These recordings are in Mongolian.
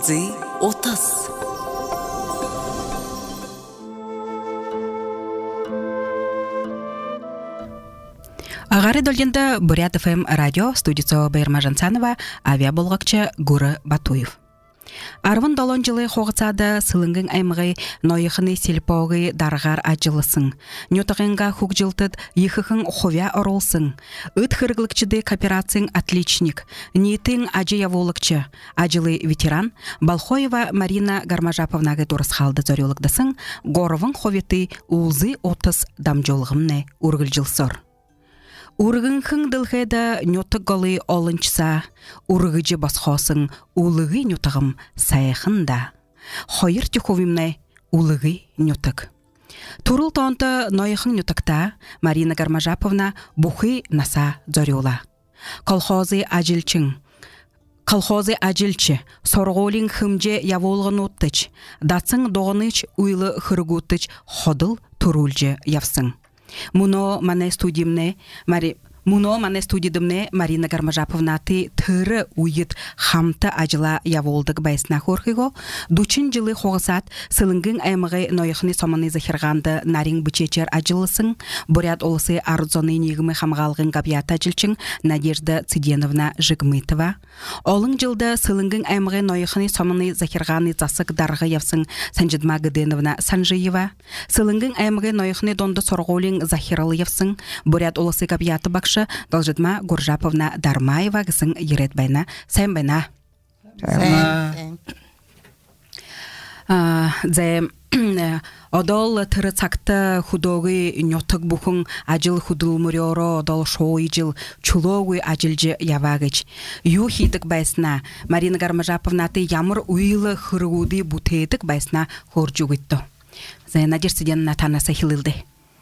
Улзы 30. Агары долгенде Бурят ФМ радио студиясы Байырма Жансанова, авиа болгакчы Гуры Батуев. Арвын долон жылы хоғыцады сылыңгың аймығы нойықыны селпауғы дарғар ажылысың. Нютағынға хук жылтыд ехіхің ховя оролсың. Үт хырғылықчыды кооперацияң отличник. Ниетің ажы яволықчы. Ажылы ветеран Балхоева Марина Гармажаповнағы дұрыс қалды зорелықдысың. Горовың ховеті улзы 30 дамжолғымны үргіл жылсыр. Ургын хың дылхайда нютық голы олынчса, ургыжы басхосың улығы нютығым саяхында. Хойыр тюховимне улығы нютық. Турыл таунты нойықың нютықта Марина Гармажаповна бухы наса зорюла. Колхозы ажилчың. Колхозы ажилчы, сорғолин хымже яволғын оттыч, датсың доғыныч уйлы хыргуттыч ходыл турулжы явсың. Муно мане студиямне Марина Гармажаповна ты тыры уйыт хамты ажыла яволдық байсына хорхиго, дучин жылы хоғысат сылыңгың аймығы нойықны соманы захирғанды нарин бычечер ажылысың, бурят олысы арзоны негімі хамғалғын габията жылчың Надежда Циденовна Жигмытова. Олың жылды сылыңгың аймығы нойықны соманы захирғаны засық дарғы явсың Санжидма Гденовна Санжиева. Сылыңгың аймығы нойықны донды сорғолин захиралы явсың, бурят олысы габията бақшы Должидма Гуржаповна Дармаева гысың ерет байна. Сайын байна. Одол тыры цакты худоғы нётық бұхың ажыл худыл мұрёро одол шоуй жыл чулоғы ажилжы явагыч. Ю хидік байсына Марина Гармажаповна ты ямыр уйлы хырғуды бұтедік байсына хоржуғытты. Надежда Циденовна танасы хилылды.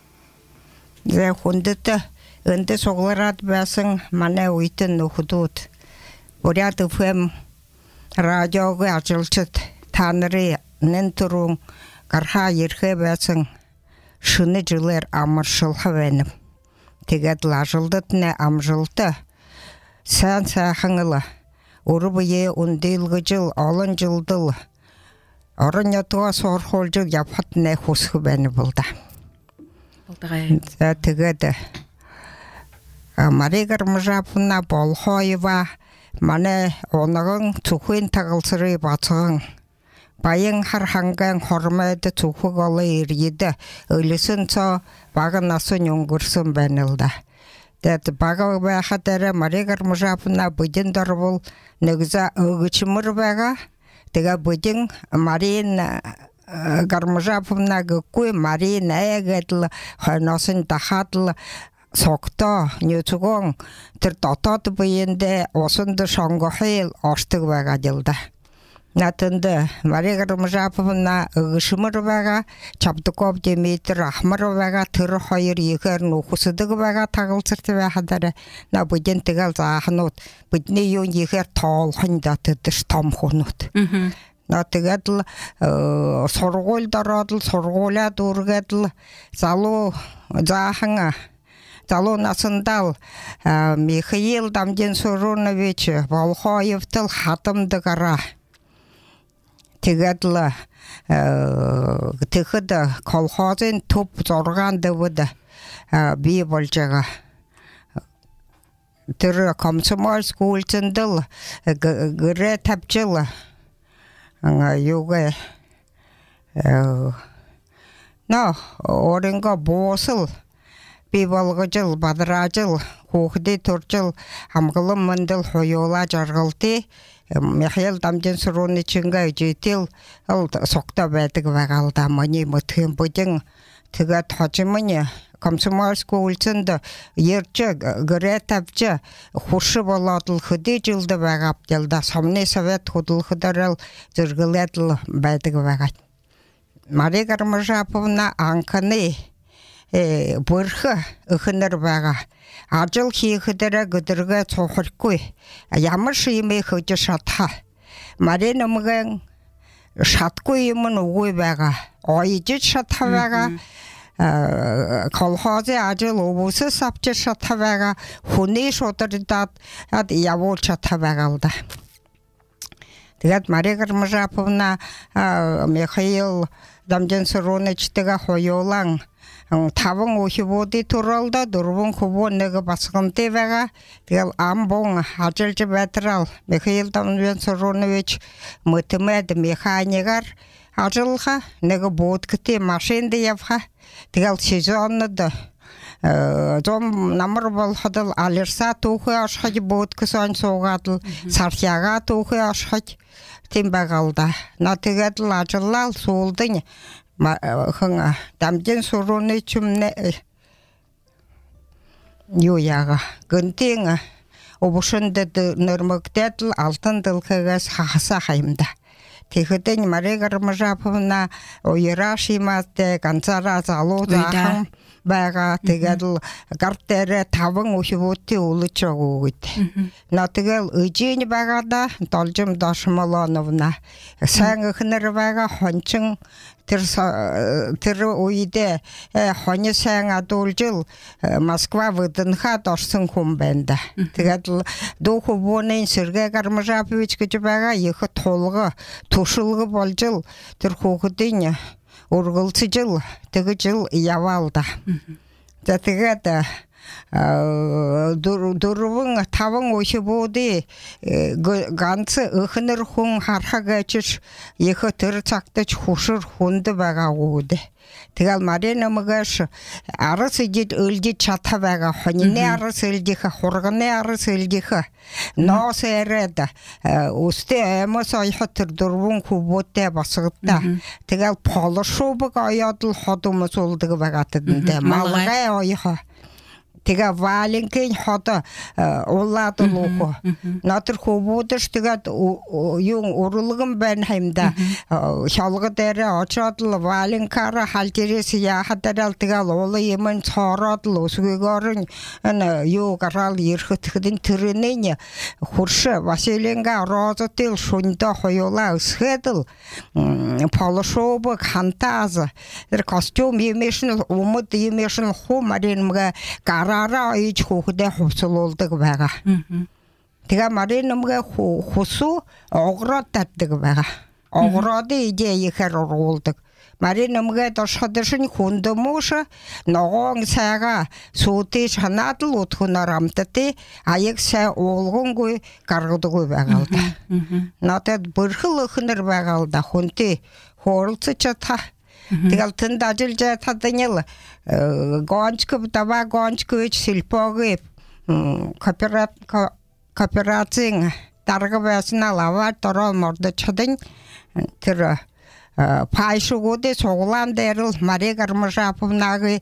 Хундыты Önde soğulat basın mane uytun hudut. Buraya tıfım radyogu açılçıt tanrı nenturun karha yırkı basın şını cılar amırşılha benim. Teget lajıldıt ne amjıldı. Sen sahыңылы. Urubıye undilgıcıl alın cıldıl. Orın yatuğa sorholcıl yapat ne husku beni buldu. Teget Мария Гармажаповна Балхоева мане онығың цухын тағылсыры батығың. Байың харханган хормайды цухыг олы ереді. Өлісін со бағын асын өңгірсін бәнілді. Дәді бағы бәқадары Мария Гармажаповна бұдын дұрбыл нөгізі өгічімір бәға. Деға бұдын Мария Гармажаповна гүккөй Мария әйгәділі қайнасын тахадылы Сокта, нютугон, тыр татат бүйінде осынды шаңғахил аштық бәға делді. Нәтінді Мария Гармажаповна ұғышымыр бәға, чаптықоп демейтір ахмыр бәға, түрі хайыр екерін оқысыдығы бәға тағылсырты бәғадары. На бұден тігіл зағынот, бұдіне ең екер талғын датыдыш тамхонот. Натыгадыл сорғол дарадыл, сорғоля дұргадыл, залу зағыңа. Талонасындал Михаил Дамден Сурунович Балхоевтыл хатымды қара. Тегадылы тіхіді колхозын топ зорғанды бұды бей болжаға. Түрі комсомольск өлтінділ гүрі тәпчілі. Юғы орынға босыл. Бейбалғы жыл, бадыра жыл, қоқыды тұр жыл, амғылым мұндыл хойола жарғылды, Михаил Дамден Суруновичіңгі жетел, соқта бәдігі бағалды, мұне мұтын бұдың түгі тәжіміне, комсомольск өлсінді, ерчі, гүрі тәпчі, құшы боладыл хүді жылды бағап делді, самны совет құдыл құдарыл, жүргіледіл бәдігі бағат. Мария Гармажаповна аңқыны, Бұрхы үхінір бәға. Ажыл кейхідірі күдіргі соқырқой. Ямыр шыймей хүді шатқа. Марина мұғын шатқой емін ұғой бәға. Ойыжыт шатқа бәға. Колхозы ажыл обусы сапчы шатқа бәға. Хуны шотырдат явол шатқа бәғалды. Тэгээд Мария Гармажаповна Михаил Дамжинсурууничтэйгээ хоёулаа 5 өөхибүүдий төрөлдө 4 хөвөө нэг басгантай байгаа. Тэгэл амбон ажиллаж байтал Михаил Дамжинсуруунич математик механикаар ажиллаха нэг будктэй машинд явха. Тэгэл сезонод зом намар болоход алерса түүхээ ашхаж будксэн суугаад сархягаа түүхээ ашхаж тийм байгаа л да. На тэгээд л ажиллаа суулдын хэн Дамжинсуруунич юу яага гэнтийн обушондод нэрмэгдэд л алтан дэлхэгээс хахасаа хаймда. Тэгэхдээ Мария Гармажаповна Уярашиматай ганцаараа залуу заахан байгаа. Тэгээд л гар дээр 5 өөхибүүдтэй үлж байгаа үед. На тэгэл эжийн байгаадаа Должим Дошмолоновна сайн ихнэр байгаа хончин тэр үедээ хоны сайн адуулжил Москва выдынхад орсон хүн байна да. Тэгээд л дүү хөвөөний Сергей Гармажапович гэж байгаа их тулга төшөлгө болж тэр хүүхдийн ургалцжил тэгжил яваал да. Тэгээд 4-5 өөхибүүдий ганц ихнэр хүн харахаг ажиж их тэр цагтч хөшөр хүнд байгаа үүд. Тэгэл Марина мгаш арас ижид өлжиж чата байгаа хоньны арас өлжих хурганы арас өлжих ноос эрэд үстэй эмос ойхот тэр 4 хөвөөтэй босгодта. Тэгэл полошубг оёод л ход хүмүүс улдаг байгаа тэдэндээ малгай ойхоо. Тэгээ валенкийн хот улаад луухо. Натэр хөвүүдш тэгээд юун урлаган байна хаймда. Шалга дээр очоод л валенкара халжирээс яхадарал тэгэл уулын юм цороод л өсгөөгөр юу гараал ирэхэд тэрний хурш Василенга розотил шундо хоёулаа өсгөөдөл полошобог хантааз тэр костюм юмшин умд юмшин хумаринмга Араа иж хүүхдээ хувцлуулдаг байгаа. Тэгээ Маринамгээ хусуу огроод татдаг байгаа. Огроод ижээ ихэр уруулдаг. Маринамгээ дошходшин хүндэмөш ногоон сайга сүйтэй шанаад л утхунаар амттай аяг сай уулгангүй гаргадаг байгаа л да. Надад бүрхэл өхнөр байгаа л да хүнтэй хууралцаж чадах. Тэгэл тэнд ажиллаж чаданил гончков дава гончкович сельпоги кооперацийн дарга байснаа аваад орол мордож чадан тэр пайшгуудын суглаан дээр л Мария Гармажаповнагийн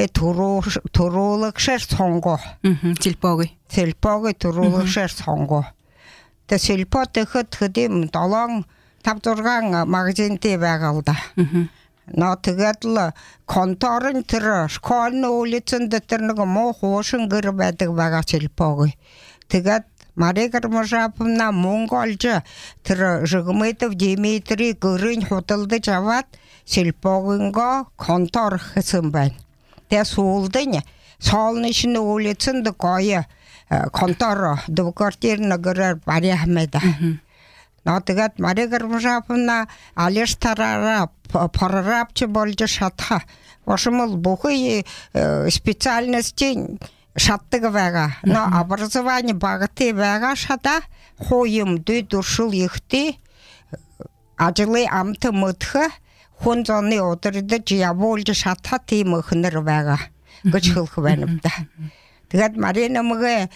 төрүүлэгшэр сонго. Сельпоги төрүүлэгшэр сонго. Тэ сельпот гэхэд хэдэм 7-5-6 магазинтэй байгаа л да. Но тэгээд л конторын тэр школны улицанд тэр нэг муу хуушин гэр байдаг байгаа сельпоги. Тэгээд Мария Гармажаповна Монголж тэр Жигмедов Дмитрий гэрийн худалдаж аваад сельпогинго контор хийсэн байна. Тэгээд сүүлдэн Солнечный улицанд гоё контор двуквартирный награар барьяхмэда. Тэгээд Мария Гармажаповна алиш тараараа прорабч болж шатха. Ошмол бүхий специальностей шатдаг байгаа. Но образование багтай байгаа шата хуйм дөдөршил ихтэй ажлын амт мөдх хүн зоны удирдах явуулж шатха тийм өхнөр байгаа гэж хэлэх байна да. Тэгээд Маринамгээ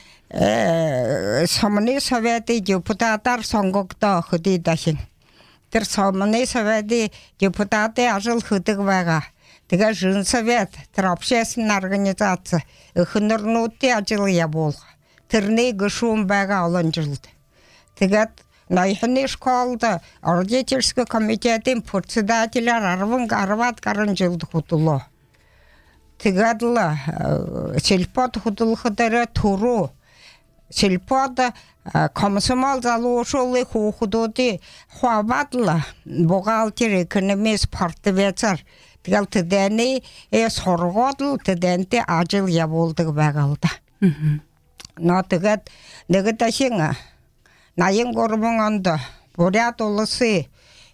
Сомны советийн депутатаар сонгогдоо хөдий дахин. Тэр Сомны советийн депутатын ажил хөдөг байгаа. Тэгээд Женсовет тэр общественная организация өхнөрнүүдийн ажил явуулах. Тэрний гишүүн байгаа олон жилд. Тэгээд Ноёхны школд родительский комитетийн председателяар 10 гаруй жилд хөдлөө. Тэгээд л сельпод хөдлөхөөр төрөө сельпод комсомол залуушуулын хүүхдүүдийн хувьд л бухгалтер экономист портфелиар тэгэл тэдэний сургууль л тэдэнтэй ажил явуулдаг байгаа л да. Но тэгээд нэг дахин 83 онд бурят улысы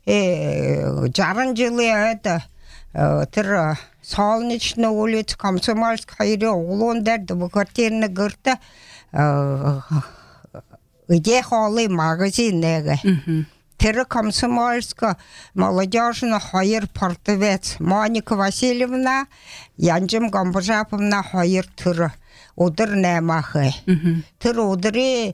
60 жилийн ойд тэр Солнечный улиц, Комсомольск хоёрын углуун дээр квартирны гэрт идея холлы магазин нэг. Тэр Комсомольск молодежный хоёр портовец Моника Васильевна, Янжим Гомбожаповна хоёр тэр өдөр 8 ах. Тэр өдрийн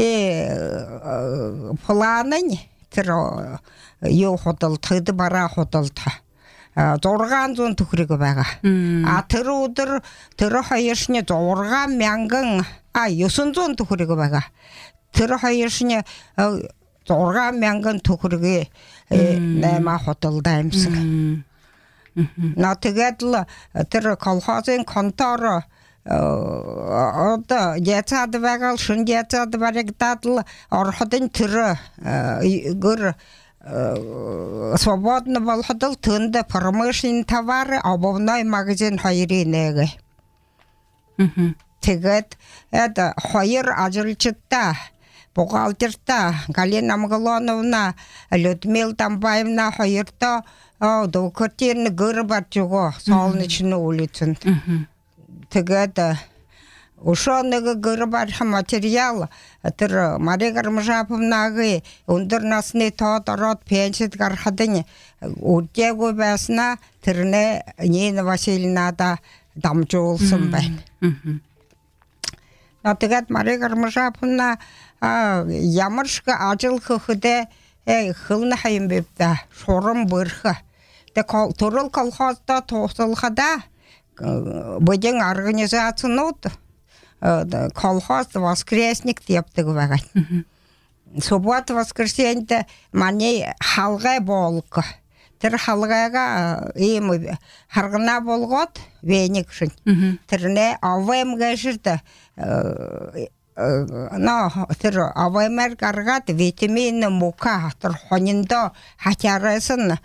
планы тэр юу худалдахд бараа худалдах 600 төгрөг байгаа. Тэр өдөр тэр хоёршны 900 төгрөг байгаа. Тэр хоёршны 6,000 төгрөгийг 8 худалдаа юмсан. Тэгээд л тэр колхозын контор одоо яцаад байгаа шин яцаад барагдаад л орходын тэр гөр свободно болходол тэнд промышленный товар обувной магазин хоёрын нэг. Тэгээд это хоёр ажилчтай бухгалтертай Галина Амгалоновна, Людмила Тамбаевна хоёртой квартирны гэр барж өгөө Солнечный улицанд. Тэгээд ушоо нэг гэр барих материал тэр Мария Гармажаповнагийн өндөр насны тоод ороод пенсид гарахад үдээгүй байснаа тэрнээ Нина Васильевнада дамжуулсан байна. Тэгээд Мария Гармажаповна ямар шиг ажил хөхдөө хөвнө хайм бивда шурам бөрх. Тэгээд төрөл колхозда тусалхада бодин организациянууд колхоз воскресник yapдаг байгаа. Суббот воскресеньд манай халгай болго. Тэр халгайга ийм харгана болгоод веник шин. Тэрнээ авэм гэшэрд тэр авэмэр гаргаад витамин мука тэр хониндо хачараасан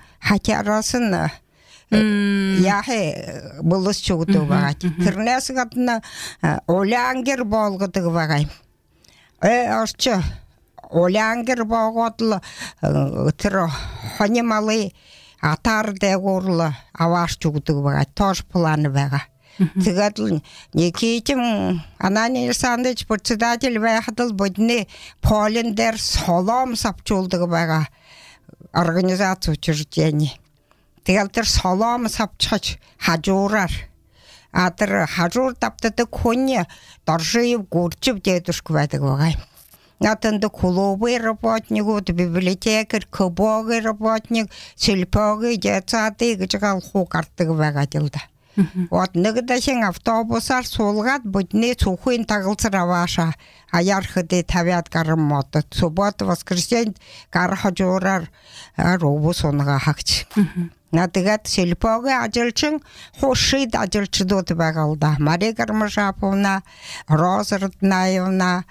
яхе булс чугдаг байгаа. Тэрнээс гадна улаангэр болгодог байгаа. Орч улаангэр болгоод л тэр хони малы атар дэгүүрл аваарч өгдөг байгаа. Тоош план байгаа. Тэгээд л Никитин Анани Александрович председатель байхад бодны полин дээр солом савчуулдаг байгаа организац учреждение. Тэгээд тэр солом савчж хажуураар тэр хажуур давтдаг хүн доржив гүржив дээдүшг байдаг байгаа. Натанд клубы работникууд, библиотекарь, кобогийн работник, сельпогийн детсады гэж галхуу гардаг байгаа л да. Вот нэг дахин автобусаар суулгаад будний цүхийн тагалцар авааша аярхад 50 гаруй мод суббот воскресеньд гар хажуураар робус унгаа хагч. Тэгээд сельпогийн ажилчин хушид ажилчдууд байгаа л да. Мария Гармажаповна, Роза Роднаевна,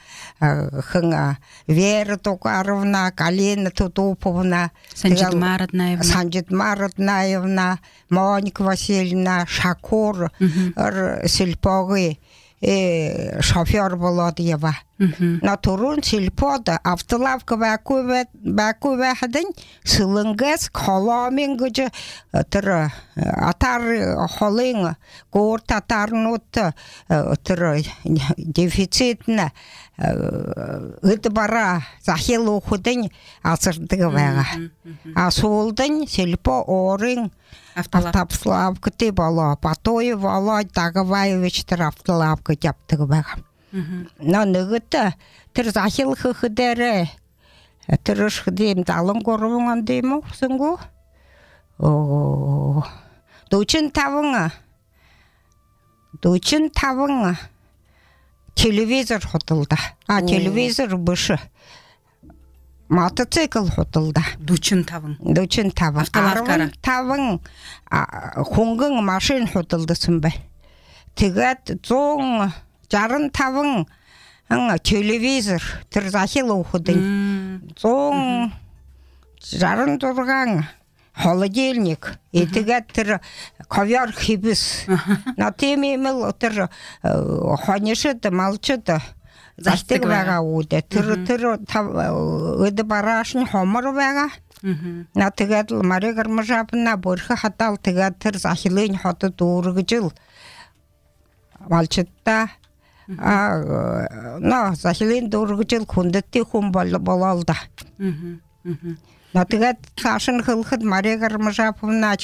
Вера Токаровна, Галина Тутуповна, Санжидма Роднаевна, Моника Васильевна, Шакур, сельпогийн шофер болоод ява. На турун сельпод автолавка бакуве хадын сылынгас коломин гэж тэр атар холын гур татарнууд тэр дефицитна эд бара захил ухудын асардаг байгаа. Асуулдын сельпо орын автолавкты болоо Батоев Володь Дагаваевич тэр автолавка yapдаг байгаа. Но нэгт тэр захил хөхдэр тэр шгдэм 73 онд юм уу гэсэнгүү 45 телевизор худалда. Телевизор биш. Мотоцикл худалда. 45 автолавкаар 5 хөнгөн машин худалдсан бай. Тэгээд 165 телевизор тэр захил ухудын 166 холодильник тэгээд тэр ковер хибис на темимэл тэр хонишд малчд залтыг байгаа үүдээ тэр өд барааш нь хомор байгаа. На тэгээд Мари Гармажапна бүрхэ хатаал тэгээд тэр захилын хотод дүүргэж малчта захилын дүүргэж хүндэtti хүн болол да. На тэгээд цаашин хөлөхд Мари Гармажапнач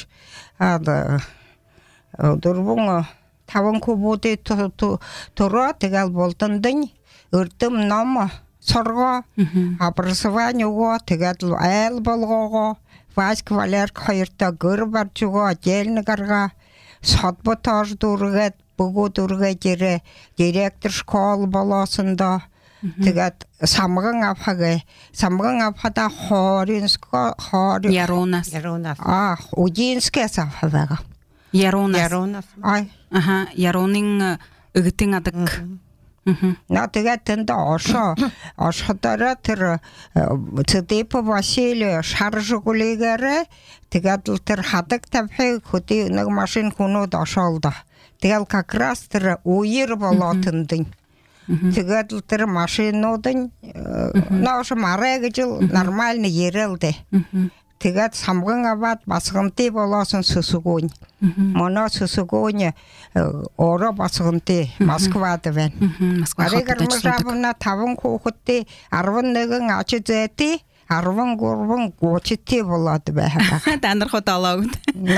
дөрвөн 5 кубоди туроо тэгэл болдондын өрдөм ном сургоо образование өгөө тэгээд айл болгоогоо Васк Валерк хоёртоо гөр барж өгөө отдельно гаргаа содботоор дүргээд бөгөө дүргээд ирээ директор школ болоосондоо тэгээд самган авхада хоринско Яронас удинскээс авхага Яронас Яронын өгтэн адаг. На тэгээд тэнд оршодороо тэр Цэдэпо Василий шаржгулыгаараа тэгээд тэр хадаг тавхыг хөдий нэг машин хүнүүд ошоолдо. Тэгэл как раз тэр үер болоотондын. Тэгээд тэр машинуудын ноош мараа гэж нормально ярэлдэ. Тэгээд самган аваад басганти болоосон сүсгүүн. Моно сүсгүүн ороо басганти Москвад байна. Мари Гармажапна 5 хүүхэдтэй 11 ач зээти 13 гуучти болоод байгаа. Танархад олоогд.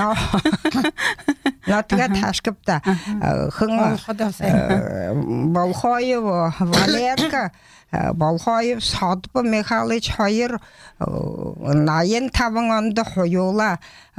Тэгээд хашгипта хэн Болхоев Валерка Болхоев Содбо Михайлович хоёр 85 онд хоёулаа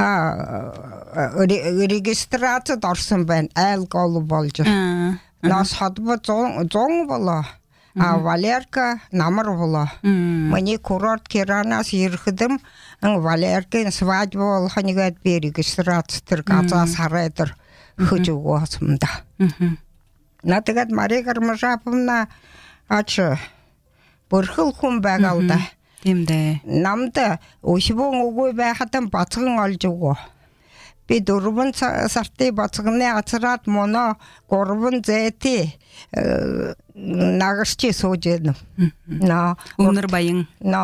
регистрацид орсон байна. Алкол болж. Нас Содбо 100 болоо. Валерка намар болоо. Миний курорт Киранаас ирэхэдэм Валеркийн свадьба болох нэгэд би регистрацид тэр газаас хараад хөж өгөөсөн да. Тэгээд Мари Гармажапна ач бүрхэл хүн байгаа л да. Тийм дээ. Намд өшвөн үгүй байхад бацган олж өгөө. Би 4 сартын бацганы ацраад моно 3 зээти нагасч сууж байна. Өнөр баян.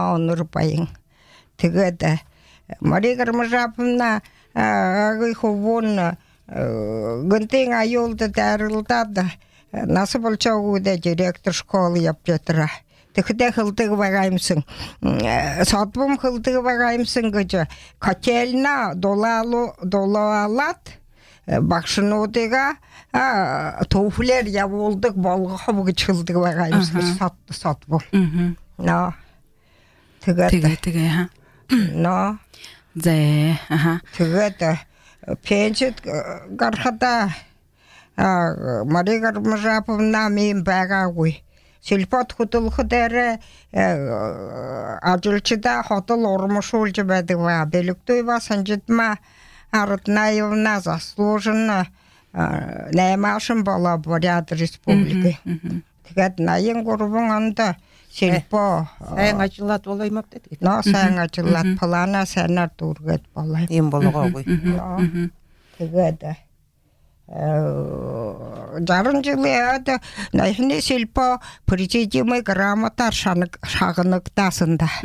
Тэгээд Мари Гармажапна хөвөн гэнтэн аюулд дайралдаад нас болчоогүйдэ директор школ явжатра. Тэгэхдээ хөлдөг байгаа юмсан. Содбом хөлдөг байгаа юмсан гэж котельна дулаалаад багшнуудыгаа төвлөр явуулдаг болгох гэж хөлдөг байгаа юмсан содбом. Тэгээ тэгээд пенсид гарахада Мари Гармажапна минь байгаагүй. Сэлбот хөдөлгөдөр ажилчдаа хотол урамшуулж байдаг ба Белгтуева Санжидма Арднаевна заслуженно наймаашин болоо Бурят республики. Тэгээд 83 онд Сэлбо сайн ажиллаад болоо юм аптай. Сайн ажиллаад плана сайнаар дүүргээд болоо. Ийм болгоогүй. Тэгээд 60 жилийн нахны Сэлбо президиумын грамотаар шагнагдсан да.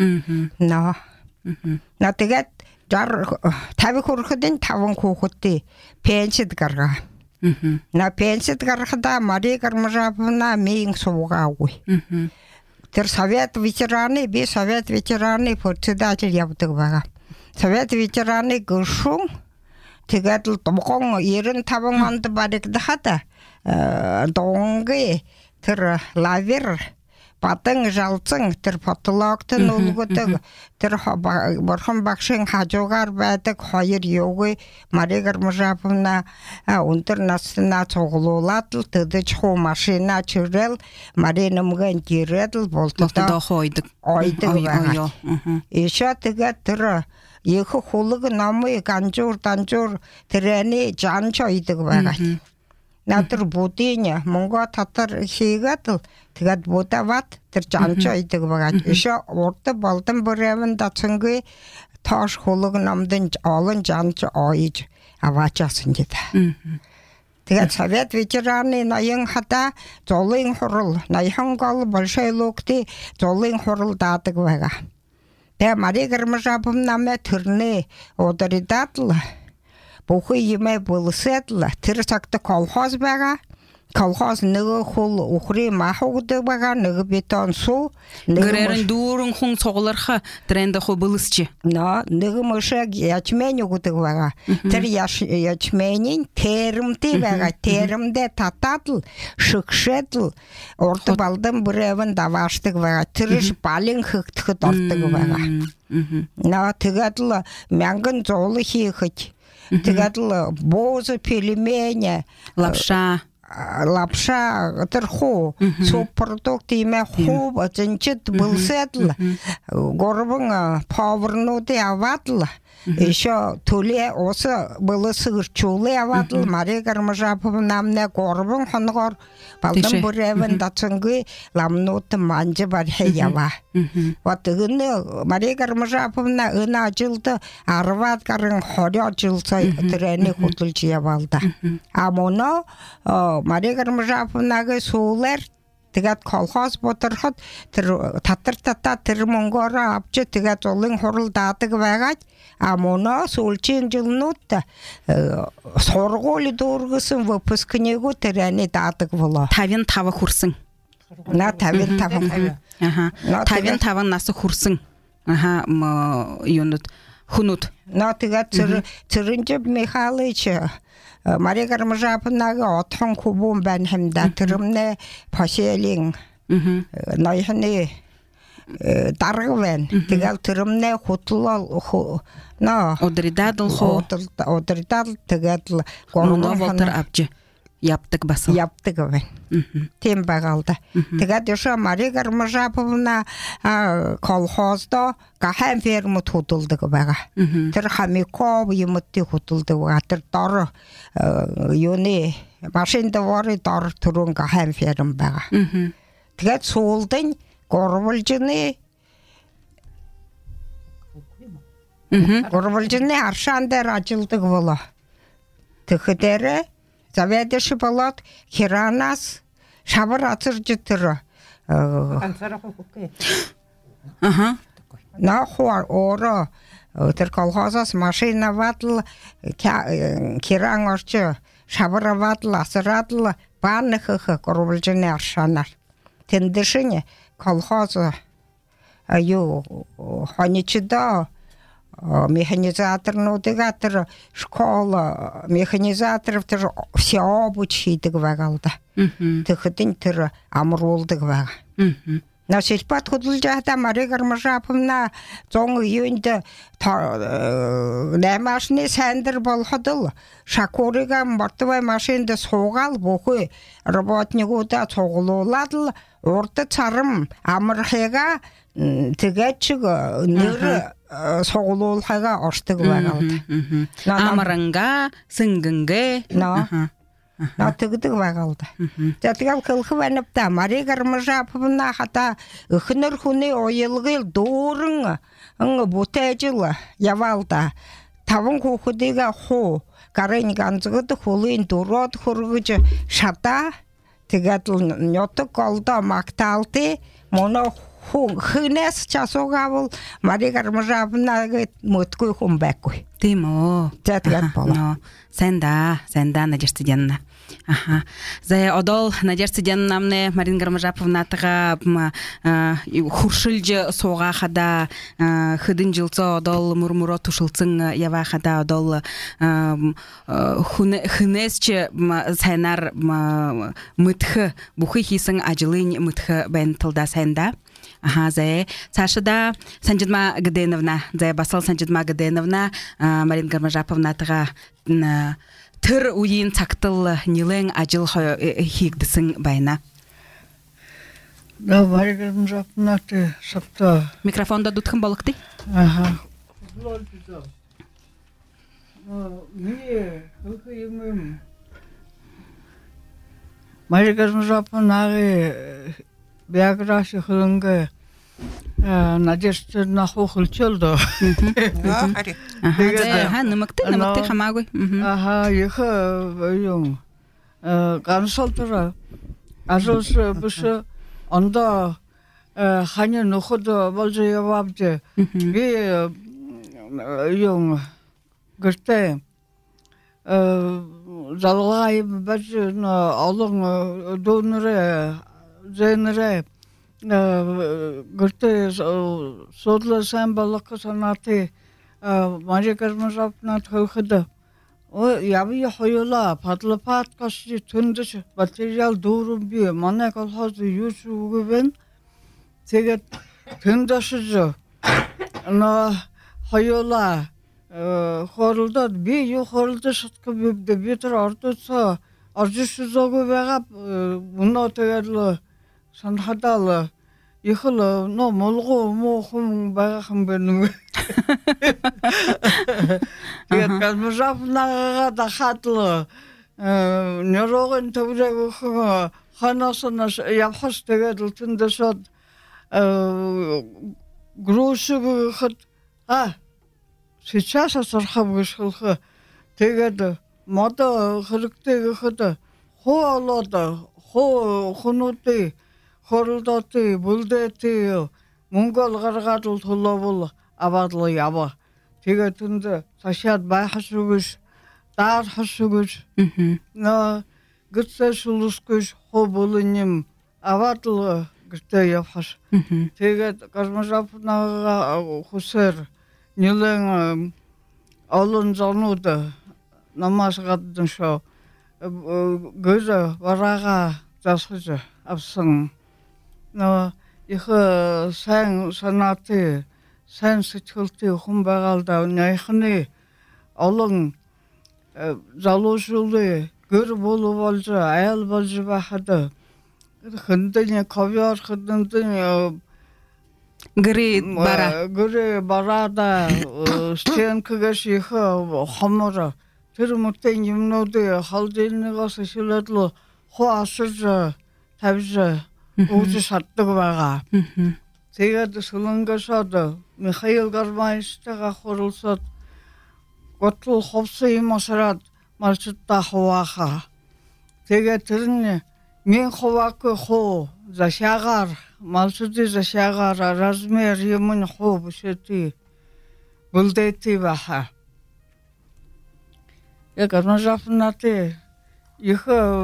Тэгээд 50 хүрэхэд 5 хүүхэдтэй пенсид гаргаа. Пенсид гаргахада Мари Гармажапна минь суугаагүй. Тэр совет ветераны председатель явдаг байгаа. Совет ветераны гүшүүн тэгээд л дугуун 95 онд баригдахад дуунгийн тэр лавер бадан жалзан тэр фотологт нь үлгөдөг тэр борхон багшийн хажуугаар байдаг хоёр юугүй Мари Гармажапна өндөр наснаа цуглуулад л төдөж хуу машина чирэл Мари нэмгэн гэрэл болтодоо ойдог байгаа. Ишо тэгээд тэр их хулаг намыг данжуур тэрэний жанч ойдог байгаа. Надэр будын Монгол татар хийгээд тэгээд будават тэр жанч ойдог байгаа. Ишо урд болдон бүрэн дацангүй тоош хулаг намдын олон жанч ойж аваачаасан гэдэг. Тэгээд совет ветераны ноён хата золын хурал ноён гол большевикти золын хурал даадаг байгаа. Тэгээ Мария Гармажапов намаа төрнө удирдатал бүхий юмээ булсэдл тэр цагт колхоз байгаа. Колхоз нөгөө хул ухрын махугдаг байгаа нөгөө бетон суу гэрэн дүүрэн хүн цугларха тренд хо булсчи. Нөгөө мөшөг ячмень угдаг байгаа. Тэр ячменийн термтэй байгаа. Термдээ татаадл шигшэдл урд балдан бүрээвэн даваашдаг байгаа. Тэр балин хөгтөхөд ордог байгаа. Тэгээд л мянган зуул хийхэд тэгээд л бууз пельмени лапша тэрхүү субпродукты имэ хуу зэнчэд булсэдл горбон паврнуудын аваадл еще төлөө ус булсгэрчүүлээ аваадл Мария Гармажапов намнаа горбон хоногоор балдан бүрээвэн дацангүй ламнууд манж бархи яваа. Вот энэ Мария Гармажаповна энэ ажилд 10 гаруй 20 жил тэрний хөдөлж яваалда. Амоно Мария Гармажаповнагийн суулаар тэгээд колхоз боторход тэр татар тэр мөнгөөрөө авч тэгээд зулын хурал даадаг байгаад амоно сүүлчийн жилнүүд сургууль дүүргэсэн выпускнигүү тэрний даадаг болоо. 55 хүрсэн. 55. 55 нас хүрсэн. Юунууд хүнүүд. Тэгээд Цэрэнжэв Михайлович Мария Гармажаповнагийн отхон хубуун байна хэмдэ тэрмнэ пашелин ноёхны дарга байна. Тэгээд тэрмнэ хутлал удирдал тэгээд л гурван волтер авч яптаг басан. Яптаг байна. Тийм байгаалда. Тэгээд яша Мария Гармажаповна колхоздо гахаан фермут хөдөлдөг байгаа. Тэр хамиков юмтыг хөдөлдөг байгаа. Тэр дор юуны машин давары дор түрүүн гахаан ферм байгаа. Тэгээд суулдын гурвалжны аршаан дээр ажилдаг болоо. Тэгэхээр заведующий болоод хиранаас шавар ацарж тэр нахуар ороо тэр колхозоос машина вадл хиран орч шавар вадл асрадл баннах гурвалжны аршаанаар тэндшин колхоз аю хоничдо механизаторнуудыг тэр школа механизаторов тэр все обучийдэг байгаалда. Тэгэхэд тэр амруулдаг байгаа. Насилпат хөдөлж байхдаа Мария Гармажаповна 109-нд 8-ны сайндар болоход л шакурыг мортовой машинд суугаал бүхий работникуудаа цуглуулаад л урд царам амархыгаа тэгээд ч нэр соглуулхага ордог байгаалда. Амаранга сингэнгэ тэгдэг байгаалда. Тэгээд хэлхвэнэвта Мария Гармажаповна хата эхнэр хүний уялгыг дүүрэн бүтээж яваалда. 5 хүүхдийг хуу гарын ганцгад хулын дөрөд хөргөж шата тэгээд нётог голдо магтаалти моно хинээс часуугаавал Мария Гармажаповнагийн мөтгүй хүн байхгүй. Тийм үү. Тэгээд болоо. Сэнда надежд янна. За одол надежд яннамне Мария Гармажаповнатага хуршилж сууга хада хэдэн жилцо одол мурмуро тушилсан ява хада одол хинээс ч сайнаар мөтх бүхий хийсэн ажлын мөтх бэнтэлда сэнда. За цаашда Санжидма Гаденовна, за басал Санжидма Гаденовна Мария Гармажаповнатага тэр үеийн цагтл нэлен ажил хийгдсэн байна. Мария Гармажаповнат сапта микрофонда дутхан болготой. Мария Гармажаповнагийн биография хөрөнгө надежд на хохолчолдо. Тэгээд нэмэгтэй хамаагүй. Их юм. 간설더라 아저스 부스 언더 하냐 놓고도 벌써 여밥제 용 그때 잘라이 버전 얼른 돈으로 제너에 그때 소들 삼발락 산나티 마지막으로 터크다 야비 허요라 파틀파트 가시 튼듯이 마테리얼 도rum비 만나 колхоз 유수급은 제가 튼듯이죠 나 허요라 хоролдоо би юу хоролдоо шатгүй би тэр ордоцоо орж шүзөөгүй байгаа өнөө тэгэл санахадаа их л нөө молгоо муу хүн байгаа юм байна. Тэгээд галмажафнага дахатлаа нэрогэн төврэг ханасанас явхас тэгээд үтэндсод грушиг хат Сейчас асархавгшхах тэгээд модо хэрэгтэйгэхэд хоолоод хонуудын хоролдоотой бүлдээтэй Монгол гаргаад л толовол аваад л ява. Тэгээд тэнд цашаад байхс үгш даархс үгш нөө гүцэшулускүш хоболним аваад л гэртээ явхас. Тэгээд гармажапнага хусэр Нилэн олон зонууд намаас гадна шо гөз варага засгаж авсан нөө их сайн санаатай сайн сэтгэлтэй хүн байгаа л да яхны олон залуушулы гэр болов болж айл болж байхад хөндөний ковёр хөндөний Гэрээ барада стенкгаш их хомор тэр мөтэн юмнууд халдынаас шилэдло хоасж тавж ууж шатдаг байгаа. Тэгээд сүлэнгашад Михаил Гармайстайгаа хуралсад готл ховсон юм асраад марчтаа хувааха. Тэгээд тэрний мен хуваагүй хуу зашаагаар малчуди зашаагаар размер юм хуу бушэти бүлдээти баха. Яг арнажафнаты их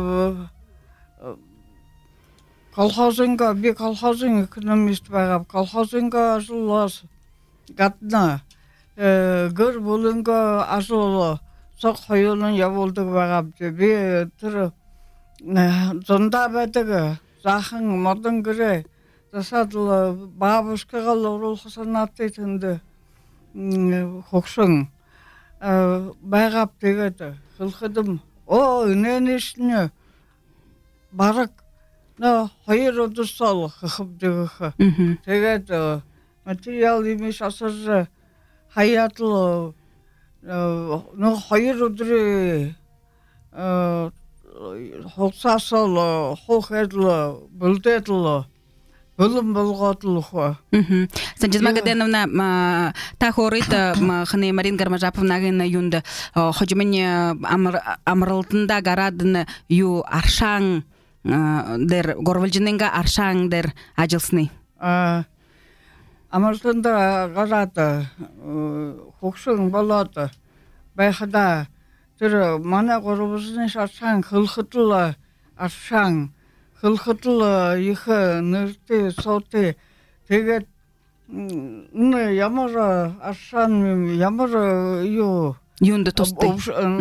колхозынга би колхозын экономист байгаа. Колхозынга ажлаас гадна гэр бүлэнга ажил сог хоёулын явуулдаг байгаа. Би тэр зонда байдаг захан модон гэрээ засаад бабушкагаа оруулах санаатай тэнд хогсон байгаа тэгээд хөлхөдөм энэшнэ бараг нөө хоёр удасал хавдаг. Тэгээд материал имиш асар хаяатл нөө хоёр өдрөө хогсаасал хохедл бүлдэтл Булан болгоотл хоо. Санжид Магаденовна та хорит хне Марин Гармажаповнагийн юунд хожимын амралтанда гарадын ю аршаан дэр горволжининга аршаан дэр ажилласны. Амралтанда гараад хогсон болоод байхада тэр манай горволжины аршаан хөлхөдл аршаан хөлхөдл их нэртэй суутай тэгээд ямар аршаан ямар юунд тустай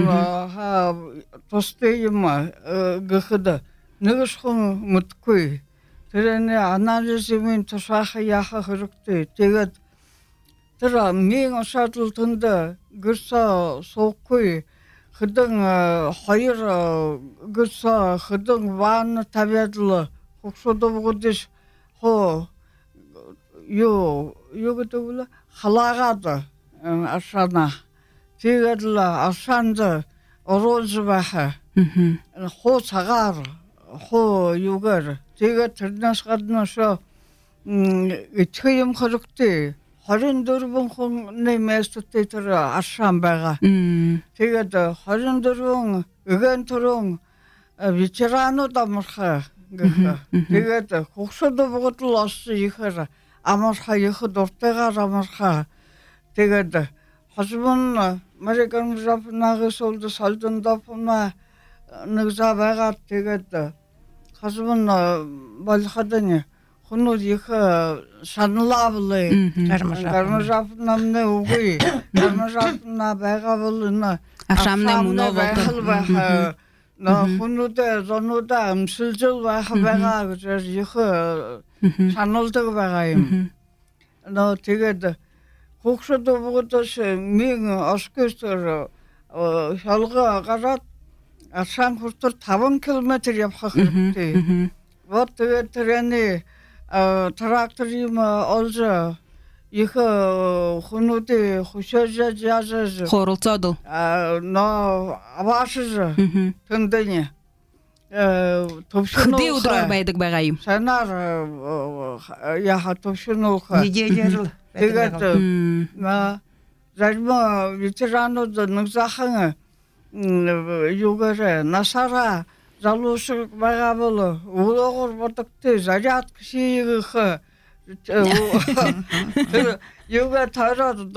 тустай юм гэхэд нэгш хүн мэдгүй тэрний анализын тусаах яах хэрэгтэй тэгээд тэр мийн шаардл төнд гэрсээ суухгүй хэдэн хоёр гэрсээ хэдэн ван тавиадл хогсодогдож хоо юу гэдэг вэ халаагаад ашаана тэгээд л ашаанд оруулж байх хоо цагаар хоо юугаар тэгээд тэрнээс гадна шо итгэх юм хэрэгтэй 24 хүний местэд тэр ашаан байгаа. Тэгээд 24 эгэн төрөн ветерану дамырха гэх. Тэгээд хөгсөдө богдол ос ихэр амарха их дуртайгаар амарха. Тэгээд хожим Американ жапнагс олд солдондофна нэгза байгаа тэгээд хожим болгохадны хүнүүд их шаналавлы гармажапнамны үгүй гармажапна байгаа бол энэ Ашамны мөнөө байгаа хүнүүд зонуудаа өмсөлжөл байгаа гэж их шаналдаг байгаа юм. Тэгээд хөгшөд богдош мин оскостор шалга гараад ашам хүртэл 5 км явах хэрэгтэй. Вот тэрний трактор юм олж их хүнүүд хөшөөж яаж хоролцоод аваашж тэндээ хөдөө өдрөөр байдаг байгаа юм. Санаар яха төвшнөх Неделя тэгээд зарим ветеранууд нэг захан юугаар насара залуусаг байгаа бол өөрөөр бодогтой заряд гişих юугаар тараад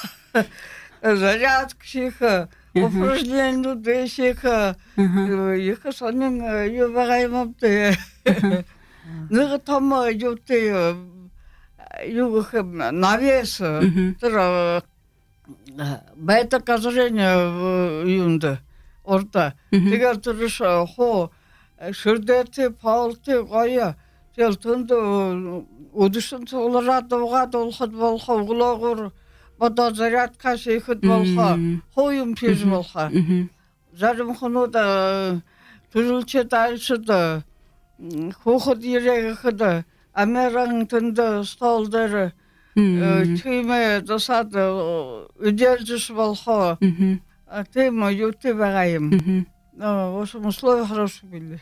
заряд гişих упражнение дэших их сонин юу байгаа юм бэ нэг том юутэй юу гэх навес тэр байдаг газрын юунд орда тэгээд тэр хоо шүрдэтэ паулты гоёо тэгэл төнд өдөшн цуглараад угаад болоход болох оглоогоор бодоо зарядка хийхэд болох хоо юм хийж болох зарим хүнүүд төрүүлчээ дайшд хөөхд ирэхэд Американ тэнд стол дээр чимээ досад үдэлж болох тийм юутэй байгаа юм. условия хорошие были.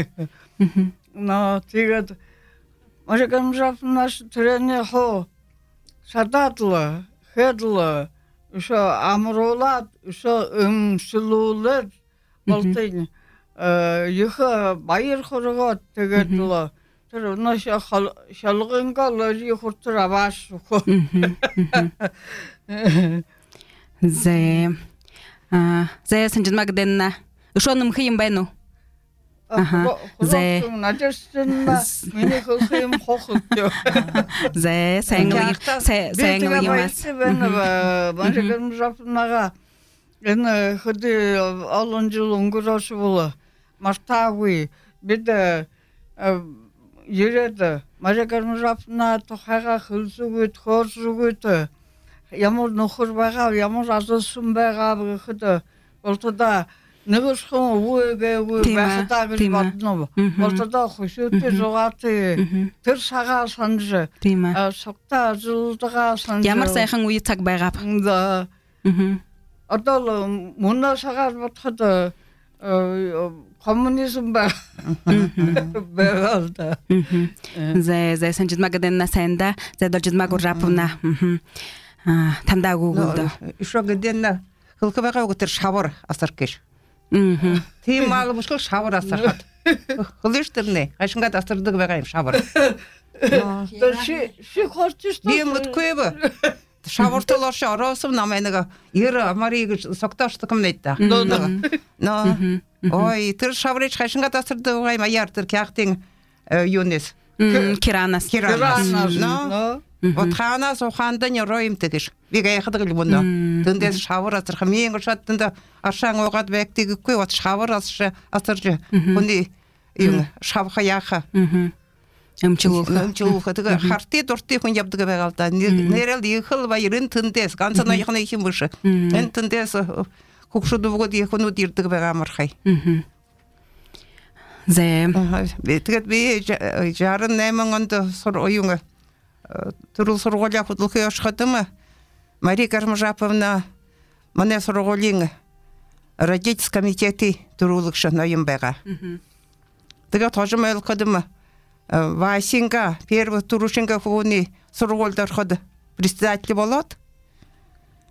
Но тэгээд Американ наш тренер хо шадатлы, хедлы, еще амрулат, еще силулет болтын. Их баяр хоргот тэгээд л тэр наш шалганга лори хурцар аваш. Зэ сэнжин магдэнна. Ушоным хим байну. Зэ миний хөлхим хохотё. Зэ сэнгли юмас. Американ жапнага энэ хөдөө олон жил өнгөрөөш бол мартаагүй бид ирээд Американ жапна тухайга хөлсөгөд хоорсөгөд ямар нөхөр байгаа ямар азуулсан байгаа гэхэд болтоо нэгшхэн үегээгүй байхдаа гэж бодно. Болтоо хөшөөтэй зугаатай тэр сагаа санаж согтаа ажиллагаа санаж ямар сайхан үе цаг байгаа. Одоо мөн сагаар бодоход коммунизм байгаа л да. Зэ санжид магадэнна сайнда зэ дожид магур рапна. Тандаагуугд. Ишогдэнна хөлкөбага өгтөр шавар асаркеш. Тийм мал мушгал шавар асархад. Хөлөштөрнэ. Гашингад асардаг байгаа юм шавар. Ши хорчш. Тийм үткөөбө. Шавартолош ороосом намайнага ер амарыг согтоошдаг юм нэдэ. Но. Ой, тэр шаврыг гашингад асардаг байгаа юм аяар тэр кяхтын юунес. Киранас. Но. Вот ханаас ухаандан роимтэй гэж. Би гайхдаг л мөн. Тэндээс шавар асарх мийн гошаттанда ашаан угаад байгтыггүй вот шавар асарж хүний юм шавха яха. Өмчлөх тэгээ харти дуртай хүн явдаг байгаа л да. Нэрэл ихэл баярын тэндээс ганц ноёхны их юм биш. Энэ тэндээс хөгшөд өгөөд ихнүүд ирдэг байгаа амархай. Зэ. Тэгээд би 68 онд оюун төрөл сургуулийн хөтөлбөрийн ашигтам Мария Гармажаповна манай сургуулийн родительский комитетийн төрүүлэгч ноён байгаа. Тэгээд хожим ойлголтом Васинга первый турушинга хууны сургуульд ороход председатель болоод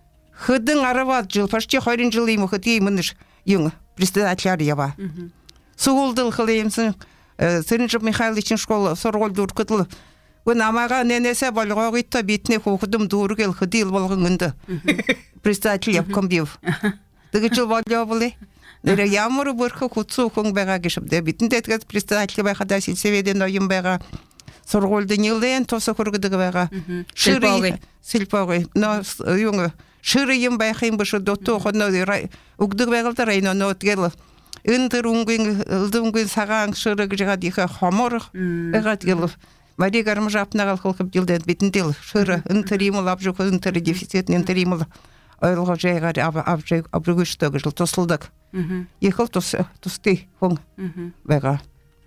хөдөн 10 жил почти 20 жил юм хөдөө юмнш юм председатель яваа. Суылдыл қылайымсын, Сырынжып Михайловичin школа сорғол дұрқытыл. Өн амаға ненесе балға ғитта бетіне қоқыдым дұргел қыдил болғын үнді. Председатель япком бив. Дығы жыл балға болы. Дәрі ямыры бұрқы құтсу қоң бәға кешіп. Бітінде әтігіз председатель байқада сілсеведен ойын бәға. Сорғолды нелен тосы құрғыдығы бәға. Сілпауғай. Шырыйым байқайым бұшы дотты оқыдың ұғдығы бәғылды райынан өтгелі. Үндір ұңғын саған шырығы жыға дейкі қамыр бәғат келіп. Мария гармы жапнағал қылқып делден бетіндел. Шыры үндіріміл, абжығы үндірі дефицетін үндіріміл. Ойлға жайғар абрүгіштігі жыл тосылдық. Ехіл тосты қоң бәға.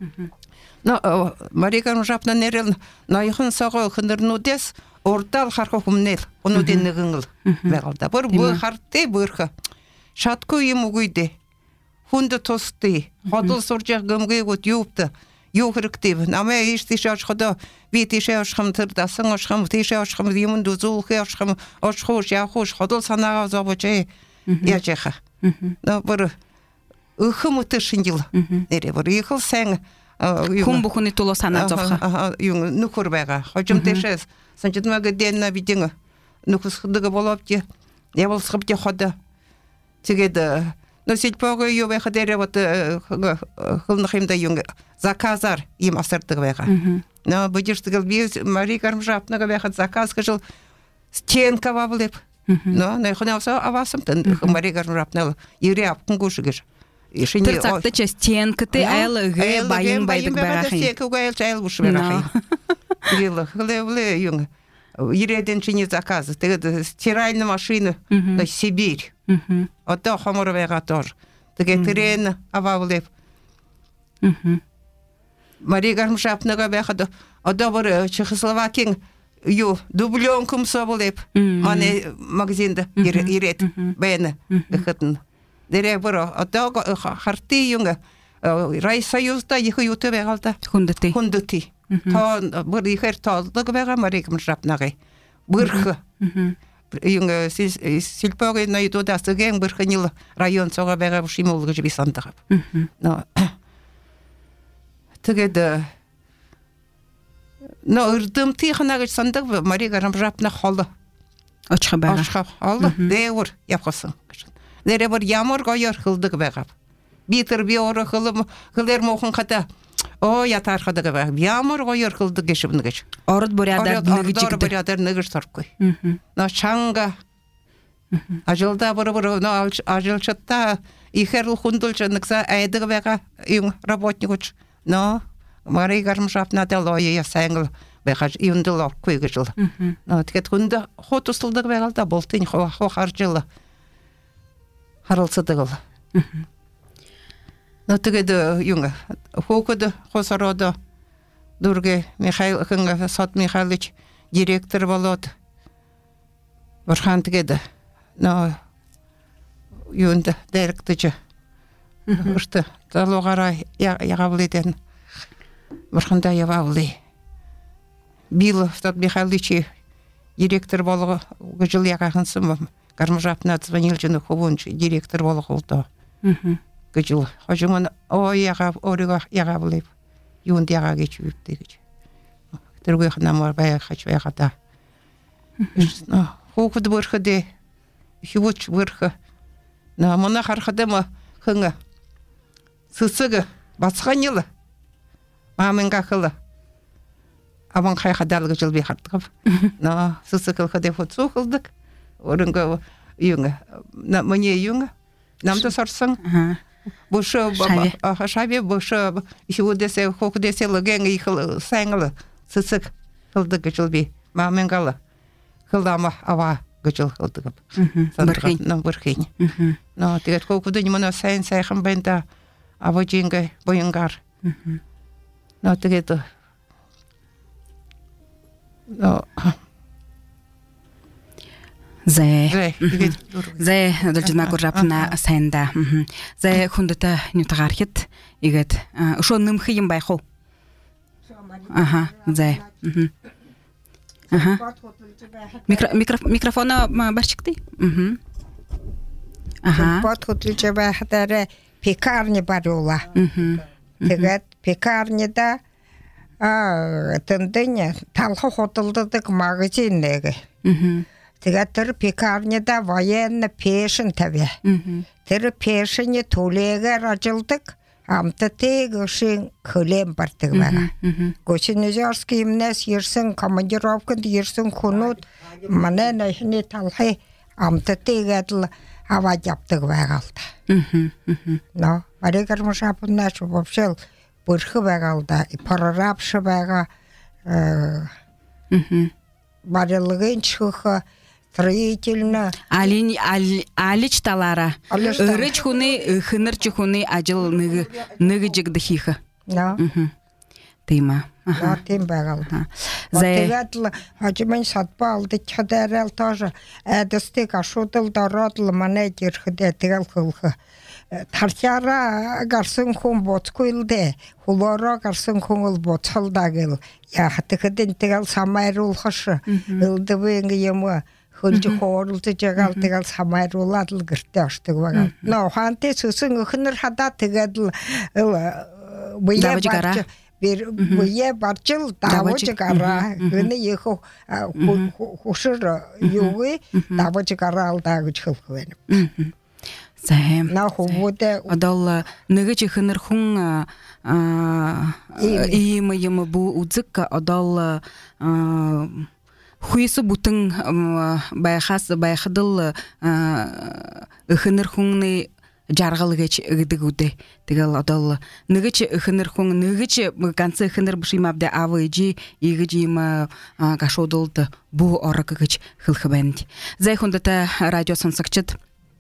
Мария гармы жапна нерел найықын сағы қындырын өдес, ортал қарқы құмнел, оны денні ғыңыл бәғалда. Бір бұ қарты бұрқы. Шатқы ем ұғыйды. Хунда тосты, ходыл сұржақ гымғы өт юпты, юғырықтып. Нама ештеші ашқыда, бетеші ашқым тұрдасын ашқым, теші ашқым, емін дүзулқы ашқым, ашқош, яқош, ходыл санаға забы жай, яжеға. Бір ұқым ұтышын жыл. Бір иқыл сәң. Хун бұқыны тұлы сана зоққа. Нүкір бәға. Хожым тешес. Санчытмағы денна бидіңі. Нүкісқыдығы болып де, ебілсқып де ходы. Тегеді. Но сельпого ее выходили вот хылнахимда юнг заказар им асыртыгы байга. Но будешь ты говоришь Мария Гармжапнага байга заказ кажил стенка ваблеп. Но на хонавса авасам тен Мария Гармжапнага юрия кунгушыгыш. Терцакты че стенка ты айл гэ байын байдык байга. Стенка гайл чайл буш байга. Гилы хлевле юнг. Юреден чине заказы. Ты стиральная машина на Сибирь. Отто хамыр байға тор. Теге трен ававлеп. Мария Гармжапнага байғады. Отто бір Чехословакиян ю дублёнкым собылеп. Аны магазинда ирет бәйіні үхітін. Дере бір отто харты юңа Райсоюзда ехы юты байғалда. Хундыты. Бір ехер талдығы байға Мария Гармжапнагай. Бірхы. Юнга сельпогой на иду да сыгэн бырханил район сога бага шимолга жиби сандагап. Но тегеде но үрдüm тихнага сандак Мария Гармжапна холы. Очха бага. Очха холы. Деур япкасын. Дере бір ямыр гойор хылдык бага. Битер биоры хылым хылер мохун ката. О ятар хадыгы бага. Ямыр гойор хылдык гешибнигеш. Орд бурядар нигичигди. Орд бурядар нигиш торкой. Но чанга ажылда бұры-бұры ажылшытта ихерл хундулчы ныкса айдығы бәға үйін работник үч. Но Мария Гармжапна дәл ойы ясайыңыл бәға үйінділ ор көйгі жыл. Но тікет хүнді хот ұсылдығы бәғалда болтын хохар жылы харылсыдығыл. Но тікеді үйінгі хокыды қосароды Дурге Сот Михайлович директор болады. Бұрхан тікеді. Но үйінді дәріктіжі. Үшті залуғара яғавледен. Бұрханда явавлы. Бил Сот Михайловичи директор болығы жыл яғағынсым. Гармжапна звонил жыны ховунчы директор болығы олды. Гыжыл. Хожымын ой яғавлы. Юнды яға кечіп дегіч. Түрге қынамар бәйі қач бәйғада. Хоқыды бұрқыды, хивуч бұрқы. Мұна қарқыдымы қыңы. Сысығы, басқан елі. Мамынға қылы. Аман қайқадалығы жыл бей қартығып. Сысы қылқыды футсу қылдық. Орынғы үйіңі. Мұне үйіңі. Намды сорсың. Бұшы шабе бұшы хиву десе хоқы десе лыгенгі иқыл сәңілі. Сысық қылдығы жыл бей. Мамынғалы. Қылдамы ава гыжыл қылдығып. Бұрқин. Тегет қоқыды неміна сайын сайқын бәнді ава жеңгі бойыңғар. Тегет Зэ дөлжіна көржапына сайында. Зэ хүндіті нютағархет игет. Шо нымхыйым байқу. Зэ. Микрофона барчыкты? Подход үлчі бәхдәрі пекарня бар ола. Тэгээд пекарняда тенденя талха хотолддаг магазин нэг. Тэгээд тэр пекарняда военный пешин тавья. Тэр пешиний түлээгээр ажилдаг амттай гүшин хөлем бардаг байгаа. Гочинежорский имнес ирсэн командировканд ирсэн хүнүүд манай нөхний талхай амттайгээд л аваад явдаг байгаа л да. Но аригар мушапнаач вообще бүрх байгаа л да. Прорабш байгаа барилгын чих строительно алич талара өрөж хүний хэнэрч хүний ажил нэг жигдхийх. Тима. Тийм байгаа л да. Тэгээд л хажимын садба алдаж чадаарал тоош айдстыг ашуудал дороод л манай ирэхдээ тэгэл хөлх тарчаараа гарсан хүн боцгүй л дээ. Хулороо гарсан хүн л боцолдаа гэл яахад тэгэхэд тэгэл самайруулхаш элдвэн юм хөлж хооролж ягаал тэгэл самайруулаад л гэртээ ордог байгаа. Нөө хаантай сүсэн өхнөр хадаа тэгээд л Буя барчил давж гараа гэнэ яхо хушир юугүй давж гараа алдаа гэж хэлэх байна. Сайн. На хөвөдө одол нэгэж ихнэр хүн ийм бу үзэг одол хуйсу бүтэн байхадл ихнэр хүнний жаргал гэж гэдэг үдэ. Тэгэл одол нэгэж ихнэр хүн нэгэж ганц ихнэр биш юм авдэ авыжи игэж юм гашуудулд бу орог гэж хэлэх байна. Зайхундата радио сонсогчд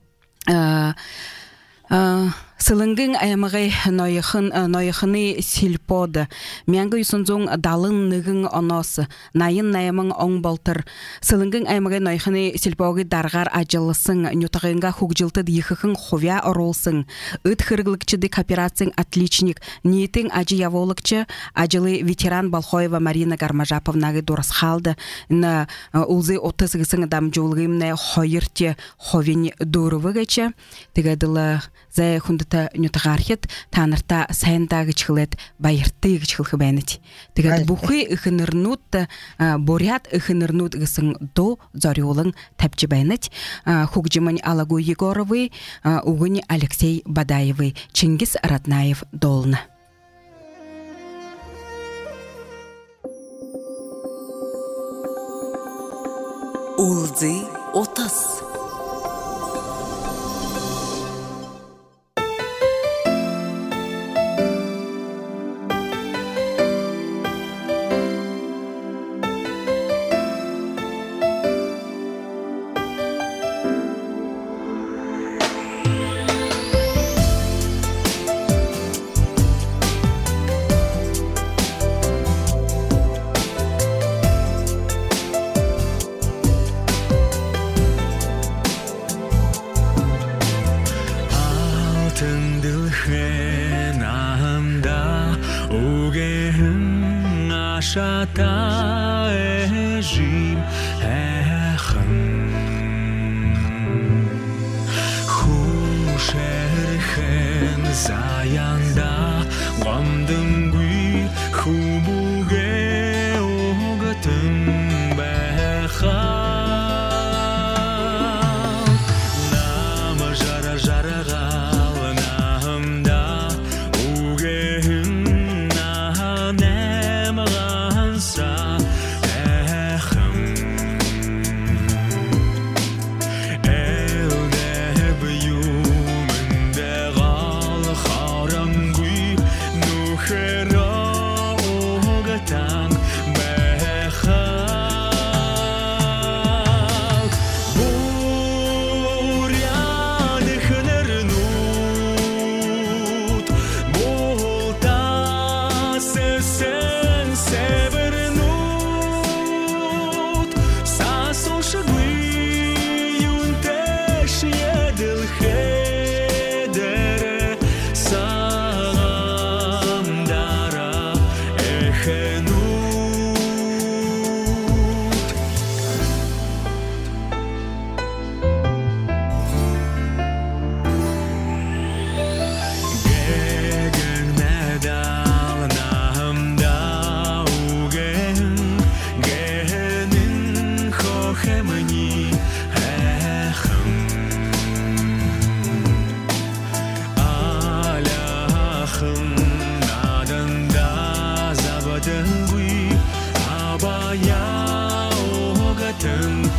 Сылынгын аймагы нояхыны силпод мянгы юсунзун далын нэгін онос найын наямын оң болтыр сылынгын аймагы нояхыны силпоғы дарғар ажылысын нютағынға хугжилтыд ехіхін ховя оролсын үт хырглыкчыды кооперацияң отличник ниетің ажы яволыкчы ажылы ветеран Балхоева Марина Гармажаповнагы дұрыс қалды на улзы 30 адам жолғымны хойырте ховень дұрывыгачы тегадылы зай хундата нютагархет танарта сайндаг чхлет баярты гэж хэлэх байна. Тэгээд бүхий ихнэрнүүд бурят ихнэрнүүд гэсэн до зориулан тавьж байна. Хугжимань Алагу Егоровы, Угунь Алексей Бадаевы, Чингис Ратнаев долна. Улзы отас. Кем